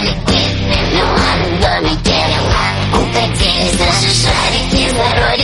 полетит миллион домики. Укатились наши шарики в дороге.